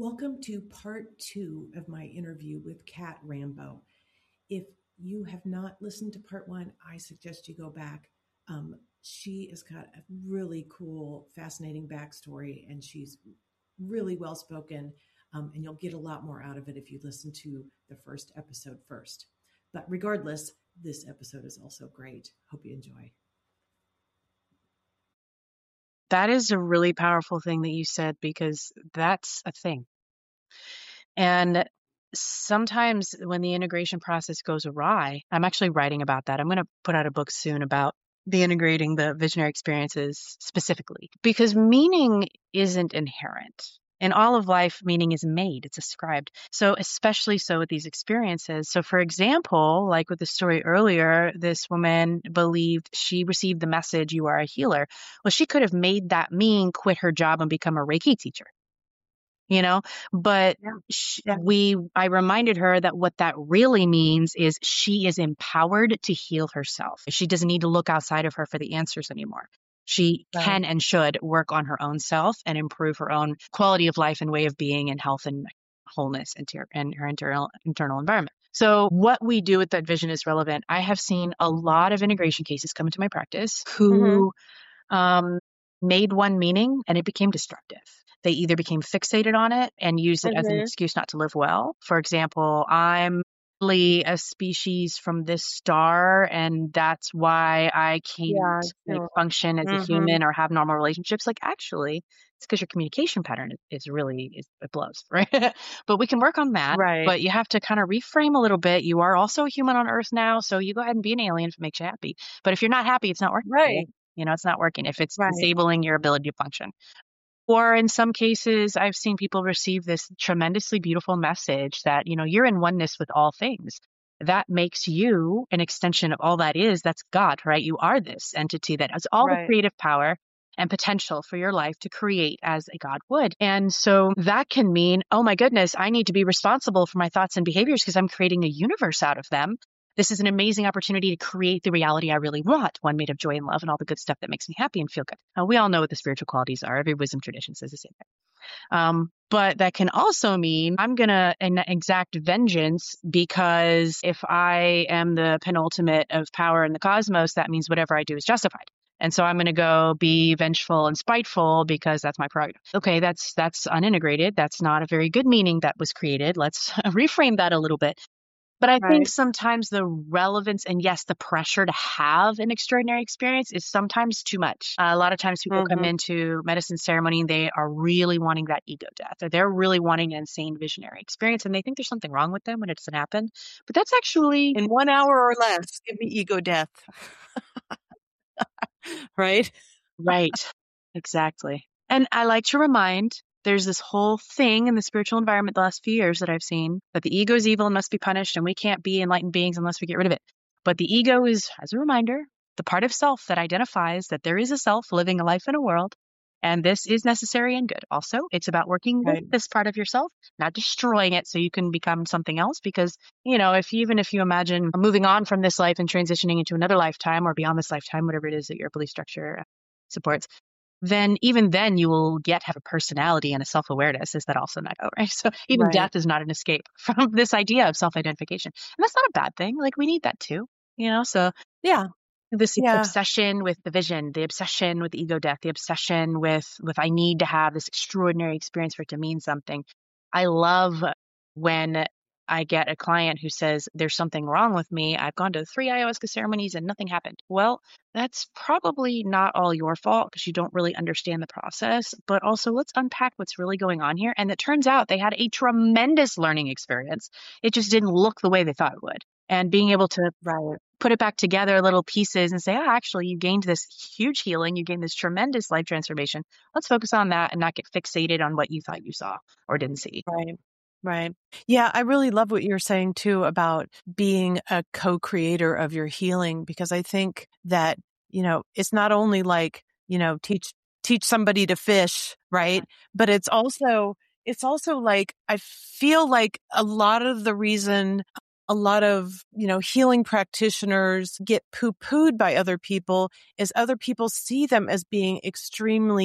Welcome to part 2 of my interview with Kat Rambo. If you have not listened to part 1, I suggest you go back. She has got a really cool, fascinating backstory, and she's really well spoken. And you'll get a lot more out of it if you listen to the first episode first. But regardless, this episode is also great. Hope you enjoy. That is a really powerful thing that you said, because that's a thing. And sometimes when the integration process goes awry, I'm actually writing about that. I'm going to put out a book soon about the integrating the visionary experiences specifically, because meaning isn't inherent. In all of life, meaning is made, it's ascribed. So especially so with these experiences. So for example, like with the story earlier, this woman believed she received the message, you are a healer. Well, she could have made that mean quit her job and become a Reiki teacher, but I reminded her that what that really means is she is empowered to heal herself. She doesn't need to look outside of her for the answers anymore. She can and should work on her own self and improve her own quality of life and way of being and health and wholeness and her internal environment. So what we do with that vision is relevant. I have seen a lot of integration cases come into my practice who made one meaning and it became destructive. They either became fixated on it and used it as an excuse not to live well. For example, I'm really a species from this star, and that's why I can't function as a human or have normal relationships. Like, actually, it's because your communication pattern is it blows, right? But we can work on that. Right. But you have to kind of reframe a little bit. You are also a human on Earth now, so you go ahead and be an alien if it makes you happy. But if you're not happy, it's not working. Right. It's not working if it's disabling your ability to function. Or in some cases, I've seen people receive this tremendously beautiful message that, you're in oneness with all things. That makes you an extension of all that is. That's God, right? You are this entity that has all the creative power and potential for your life to create as a God would. And so that can mean, oh my goodness, I need to be responsible for my thoughts and behaviors because I'm creating a universe out of them. This is an amazing opportunity to create the reality I really want, one made of joy and love and all the good stuff that makes me happy and feel good. We all know what the spiritual qualities are. Every wisdom tradition says the same thing. But that can also mean I'm going to exact vengeance, because if I am the penultimate of power in the cosmos, that means whatever I do is justified. And so I'm going to go be vengeful and spiteful because that's my prerogative. Okay, that's unintegrated. That's not a very good meaning that was created. Let's reframe that a little bit. But I think sometimes the relevance and yes, the pressure to have an extraordinary experience is sometimes too much. A lot of times people come into medicine ceremony and they are really wanting that ego death, or they're really wanting an insane visionary experience, and they think there's something wrong with them when it doesn't happen. But that's actually in 1 hour or less, give me ego death. Right? Right. Exactly. And I like to remind, there's this whole thing in the spiritual environment the last few years that I've seen, that the ego is evil and must be punished, and we can't be enlightened beings unless we get rid of it. But the ego is, as a reminder, the part of self that identifies that there is a self living a life in a world, and this is necessary and good. Also, it's about working with this part of yourself, not destroying it so you can become something else. Because, if you imagine moving on from this life and transitioning into another lifetime or beyond this lifetime, whatever it is that your belief structure supports, then even then you will have a personality and a self-awareness. Is that also not out, right? So even death is not an escape from this idea of self-identification. And that's not a bad thing. Like, we need that too, so this obsession with the vision, the obsession with the ego death, the obsession with I need to have this extraordinary experience for it to mean something. I love when I get a client who says, there's something wrong with me. I've gone to 3 ayahuasca ceremonies and nothing happened. Well, that's probably not all your fault because you don't really understand the process. But also, let's unpack what's really going on here. And it turns out they had a tremendous learning experience. It just didn't look the way they thought it would. And being able to put it back together, little pieces, and say, actually, you gained this huge healing. You gained this tremendous life transformation. Let's focus on that and not get fixated on what you thought you saw or didn't see. Right. Yeah, I really love what you're saying too about being a co-creator of your healing, because I think that, it's not only like, teach somebody to fish, right? But it's also like, I feel like a lot of the reason a lot of, healing practitioners get poo-pooed by other people is other people see them as being extremely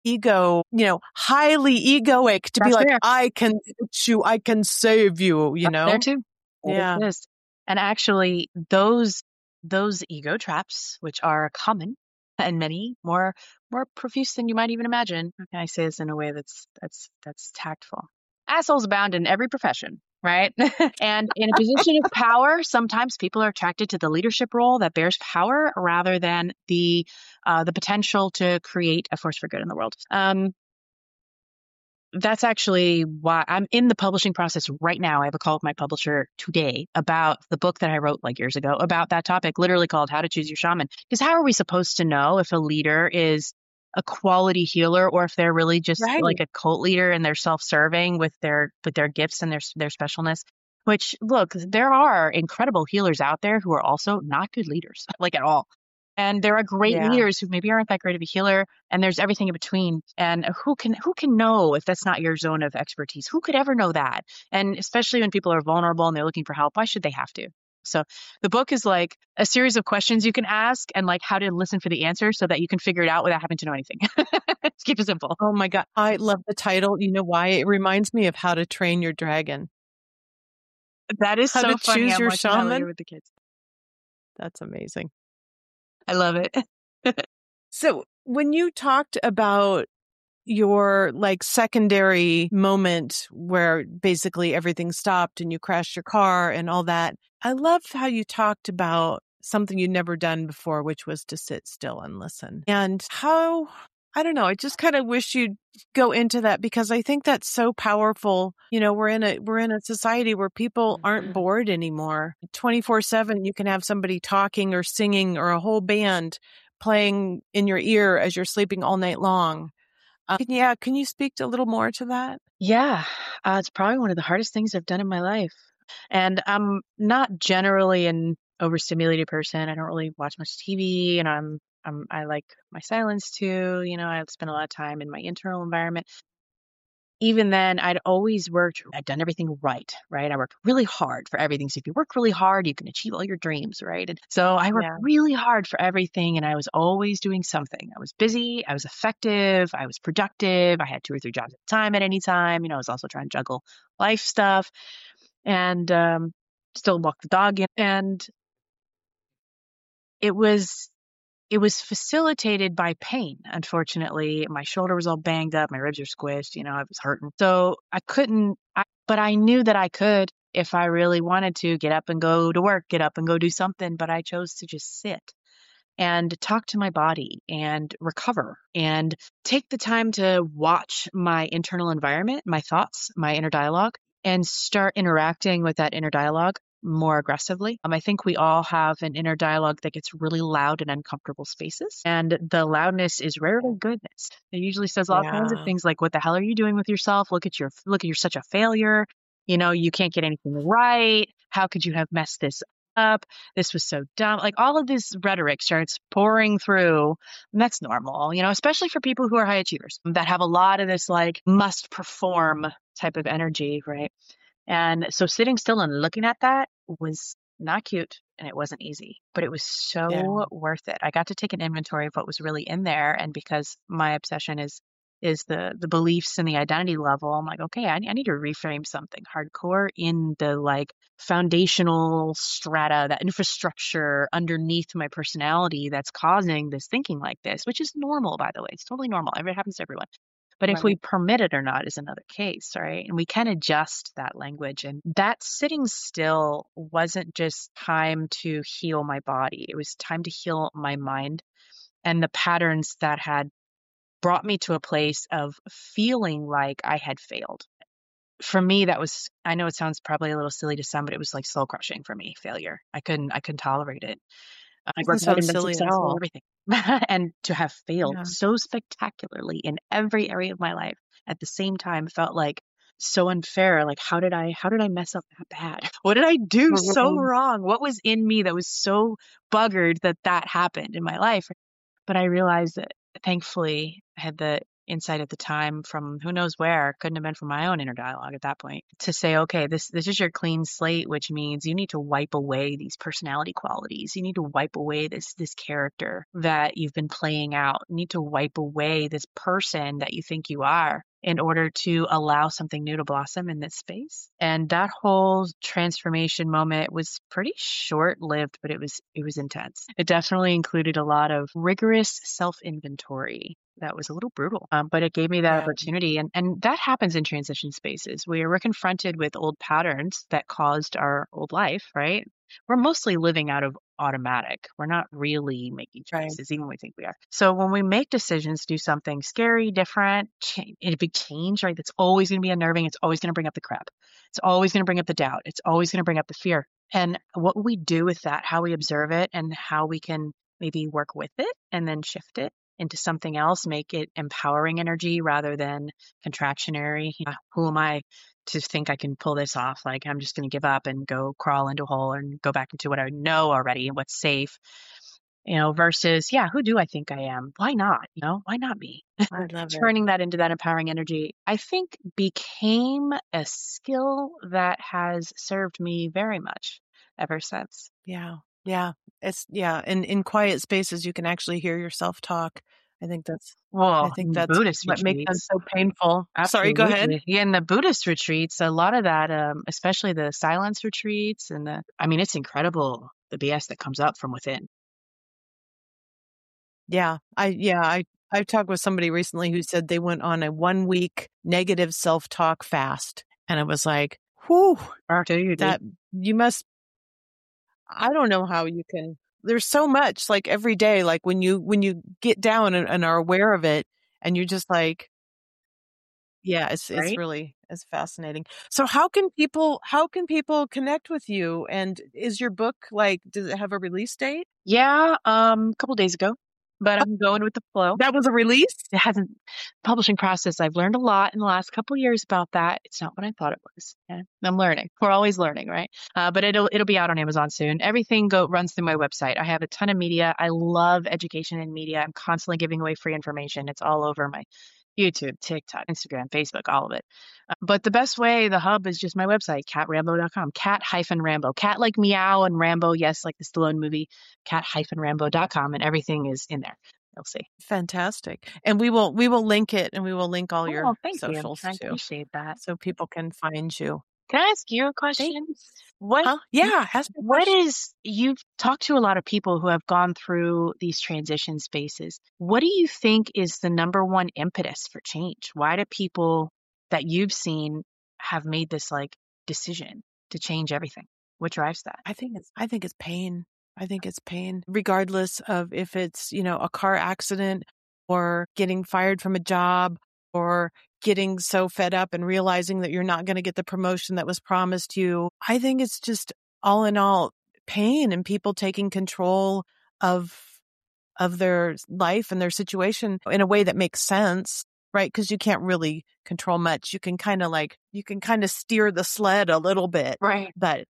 highly egoic to be That's like, fair. I can fix you, I can save you, That's there too. Yeah. It is. And actually, those ego traps, which are common and many more profuse than you might even imagine. How can I say this in a way that's tactful? Assholes abound in every profession, right? And in a position of power, sometimes people are attracted to the leadership role that bears power rather than the potential to create a force for good in the world. That's actually why I'm in the publishing process right now. I have a call with my publisher today about the book that I wrote like years ago about that topic, literally called How to Choose Your Shaman. Because how are we supposed to know if a leader is a quality healer or if they're really just Right. like a cult leader and they're self-serving with their gifts and their specialness? Which, look, there are incredible healers out there who are also not good leaders, like at all. And there are great Yeah. leaders who maybe aren't that great of a healer, and there's everything in between. And who can know if that's not your zone of expertise? Who could ever know that? And especially when people are vulnerable and they're looking for help, why should they have to? So the book is like a series of questions you can ask and like how to listen for the answer so that you can figure it out without having to know anything. Let's keep it simple. Oh my God. I love the title. You know why? It reminds me of How to Train Your Dragon. That is How so to funny. Choose I'm Your watching that later Shaman. with the kids. That's amazing. I love it. So when you talked about your like secondary moment where basically everything stopped and you crashed your car and all that, I love how you talked about something you'd never done before, which was to sit still and listen. And how, I don't know, I just kind of wish you'd go into that because I think that's so powerful. We're in a society where people aren't bored anymore. 24/7, you can have somebody talking or singing or a whole band playing in your ear as you're sleeping all night long. Can you speak a little more to that? Yeah, it's probably one of the hardest things I've done in my life. And I'm not generally an overstimulated person. I don't really watch much TV, and I like my silence too. I spend a lot of time in my internal environment. Even then, I'd done everything right? I worked really hard for everything. So if you work really hard, you can achieve all your dreams, right? And so I worked really hard for everything, and I was always doing something. I was busy, I was effective, I was productive. I had 2 or 3 jobs at a time at any time. I was also trying to juggle life stuff and still walk the dog in. And it was facilitated by pain. Unfortunately, my shoulder was all banged up. My ribs are squished. I was hurting. So I couldn't, but I knew that I could, if I really wanted to, get up and go to work, get up and go do something. But I chose to just sit and talk to my body and recover and take the time to watch my internal environment, my thoughts, my inner dialogue, and start interacting with that inner dialogue more aggressively. I think we all have an inner dialogue that gets really loud in uncomfortable spaces, and the loudness is rarely goodness. It usually says all kinds of things like, "What the hell are you doing with yourself? Look at you're such a failure. You can't get anything right. How could you have messed this up? This was so dumb." Like all of this rhetoric starts pouring through, and that's normal, especially for people who are high achievers that have a lot of this like must perform type of energy, right? And so sitting still and looking at that was not cute and it wasn't easy, but it was so worth it. I got to take an inventory of what was really in there. And because my obsession is the beliefs and the identity level, I'm like, okay, I need to reframe something hardcore in the like foundational strata, that infrastructure underneath my personality that's causing this thinking like this, which is normal, by the way. It's totally normal. It happens to everyone. But if we permit it or not is another case, right? And we can adjust that language. And that sitting still wasn't just time to heal my body. It was time to heal my mind and the patterns that had brought me to a place of feeling like I had failed. For me, that was, I know it sounds probably a little silly to some, but it was like soul crushing for me, failure. I couldn't tolerate it. I worked hard and been successful in everything. And to have failed so spectacularly in every area of my life at the same time felt like so unfair. Like, how did I mess up that bad? What did I do so wrong? What was in me that was so buggered that happened in my life? But I realized that thankfully I had the insight at the time from who knows where. Couldn't have been from my own inner dialogue at that point, to say, okay, this is your clean slate, which means you need to wipe away these personality qualities. You need to wipe away this character that you've been playing out. You need to wipe away this person that you think you are in order to allow something new to blossom in this space. And that whole transformation moment was pretty short-lived, but it was intense. It definitely included a lot of rigorous self-inventory. That was a little brutal, but it gave me that opportunity. And that happens in transition spaces where we're confronted with old patterns that caused our old life, right? We're mostly living out of automatic. We're not really making choices, even when we think we are. So when we make decisions to do something scary, different, a big change, right? That's always going to be unnerving. It's always going to bring up the crap. It's always going to bring up the doubt. It's always going to bring up the fear. And what we do with that, how we observe it, and how we can maybe work with it and then shift it into something else, make it empowering energy rather than contractionary. Who am I to think I can pull this off? Like, I'm just going to give up and go crawl into a hole and go back into what I know already and what's safe, versus, who do I think I am? Why not? Why not me? I love Turning that into that empowering energy, I think, became a skill that has served me very much ever since. Yeah. Yeah. And in quiet spaces, you can actually hear yourself talk. I think that's what Buddhist makes them retreats. so painful. Absolutely. Sorry, go ahead. Yeah, in the Buddhist retreats, a lot of that, especially the silence retreats, and it's incredible, the BS that comes up from within. Yeah. I talked with somebody recently who said they went on a 1-week negative self-talk fast. And it was like, whew, that you must, I don't know how you can, there's so much, like every day, like when you get down and are aware of it, and you're just like, it's really, it's fascinating. So how can people connect with you? And is your book, like, does it have a release date? Yeah, a couple days ago, but I'm going with the flow. That was a release? It hasn't, publishing process. I've learned a lot in the last couple of years about that. It's not what I thought it was. I'm learning. We're always learning, right? But it'll be out on Amazon soon. Everything runs through my website. I have a ton of media. I love education and media. I'm constantly giving away free information. It's all over my YouTube, TikTok, Instagram, Facebook, all of it. But the best way, the hub, is just my website, catrambo.com. Cat-Rambo. Cat like meow, and Rambo, yes, like the Stallone movie, cat-rambo.com, and everything is in there. You'll see. Fantastic. And we will link it, and we will link all your socials too. I appreciate that. So people can find you. Can I ask you a question? What? Yeah. Ask me a what question. You've talked to a lot of people who have gone through these transition spaces. What do you think is the number one impetus for change? Why do people that you've seen have made this decision to change everything? What drives that? I think it's pain. I think it's pain, regardless of if it's, a car accident or getting fired from a job or getting so fed up and realizing that you're not going to get the promotion that was promised you. I think it's just all in all pain and people taking control of their life and their situation in a way that makes sense, right? Because you can't really control much. You can kind of steer the sled a little bit, right? But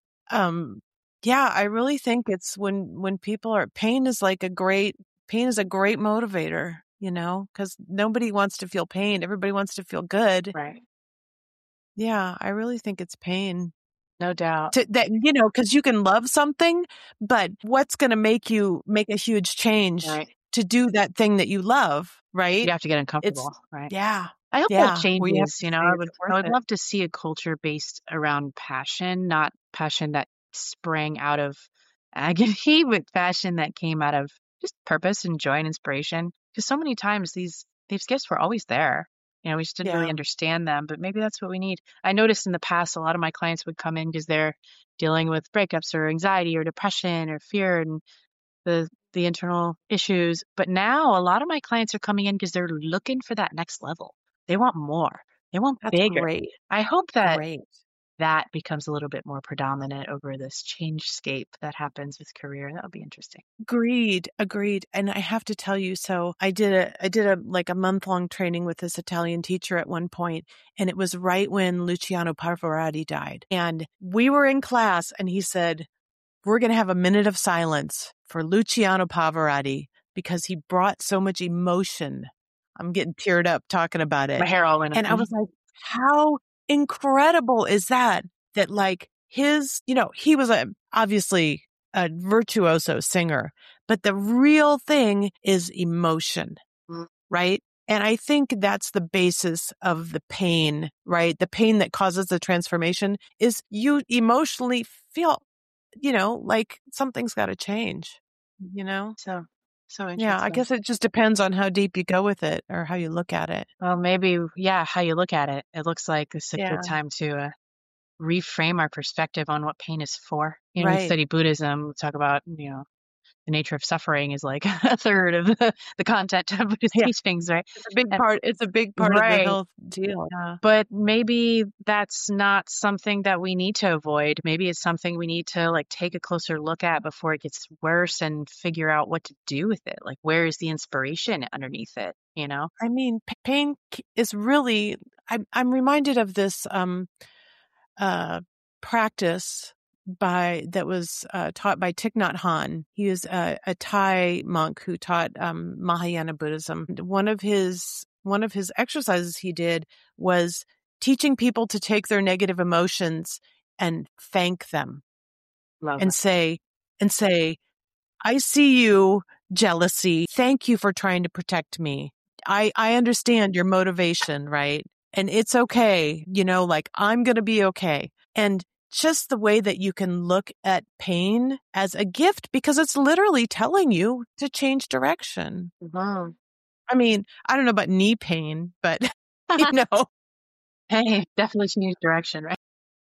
I really think it's when people are, pain is a great motivator, because nobody wants to feel pain. Everybody wants to feel good. Right. Yeah, I really think it's pain. No doubt. Because you can love something, but what's going to make you make a huge change to do that thing that you love, right? You have to get uncomfortable, right? Yeah. I hope that changes. I would it. love to see a culture based around passion, not passion that sprang out of agony, but passion that came out of just purpose and joy and inspiration. Because so many times these gifts were always there. We just didn't really understand them, but maybe that's what we need. I noticed in the past, a lot of my clients would come in because they're dealing with breakups or anxiety or depression or fear and the internal issues. But now a lot of my clients are coming in because they're looking for that next level. They want more. They want bigger. Great. I hope that that becomes a little bit more predominant over this change-scape that happens with career. That would be interesting. Agreed. And I have to tell you, so I did a month-long training with this Italian teacher at one point, and it was right when Luciano Pavarotti died. And we were in class, and he said, we're going to have a minute of silence for Luciano Pavarotti because he brought so much emotion I'm getting teared up talking about it. My hair all went up. And I was like, how incredible is that? That like his, he was obviously a virtuoso singer, but the real thing is emotion, right? And I think that's the basis of the pain, right? The pain that causes the transformation is you emotionally feel, like something's got to change, So interesting. Yeah, I guess it just depends on how deep you go with it or how you look at it. Well, maybe, how you look at it. It looks like it's a good time to reframe our perspective on what pain is for. We Right. study Buddhism, we talk about, the nature of suffering is like a third of the content of Buddhist teachings, right? It's a big part. It's a big part of the health deal. Yeah. But maybe that's not something that we need to avoid. Maybe it's something we need to like take a closer look at before it gets worse and figure out what to do with it. Like, where is the inspiration underneath it? I mean, pain is really. I'm reminded of this practice that was taught by Thich Nhat Hanh. He was a Thai monk who taught Mahayana Buddhism. One of his exercises he did was teaching people to take their negative emotions and thank them. And say, I see you, jealousy. Thank you for trying to protect me. I understand your motivation, right? And it's okay. Like I'm going to be okay. And just the way that you can look at pain as a gift because it's literally telling you to change direction. Wow. I mean, I don't know about knee pain, but Hey, definitely change direction, right?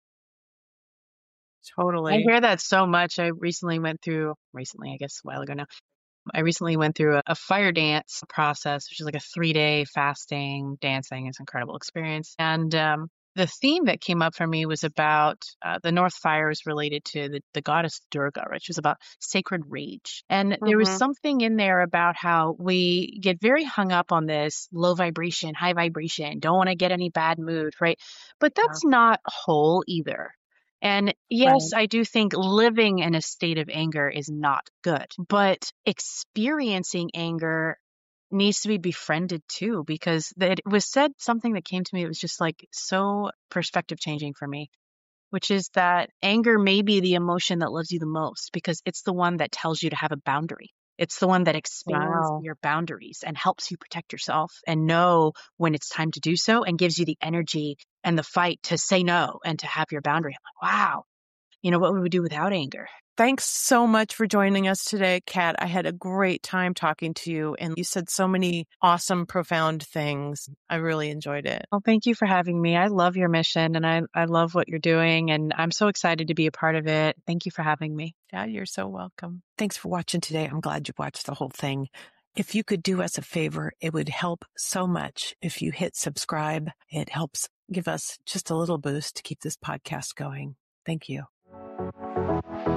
Totally. I hear that so much. I recently, I guess a while ago now, I recently went through a fire dance process, which is like a 3-day fasting, dancing. It's an incredible experience. And the theme that came up for me was about the North Fire is related to the goddess Durga, which was about sacred rage. And there was something in there about how we get very hung up on this low vibration, high vibration, don't want to get any bad mood, right? But that's not whole either. And yes, I do think living in a state of anger is not good, but experiencing anger needs to be befriended too, because it was said something that came to me. It was just like so perspective changing for me, which is that anger may be the emotion that loves you the most because it's the one that tells you to have a boundary. It's the one that expands your boundaries and helps you protect yourself and know when it's time to do so and gives you the energy and the fight to say no and to have your boundary. I'm like, wow, what would we do without anger? Thanks so much for joining us today, Kat. I had a great time talking to you, and you said so many awesome, profound things. I really enjoyed it. Well, thank you for having me. I love your mission, and I love what you're doing, and I'm so excited to be a part of it. Thank you for having me. Yeah, you're so welcome. Thanks for watching today. I'm glad you watched the whole thing. If you could do us a favor, it would help so much if you hit subscribe. It helps give us just a little boost to keep this podcast going. Thank you.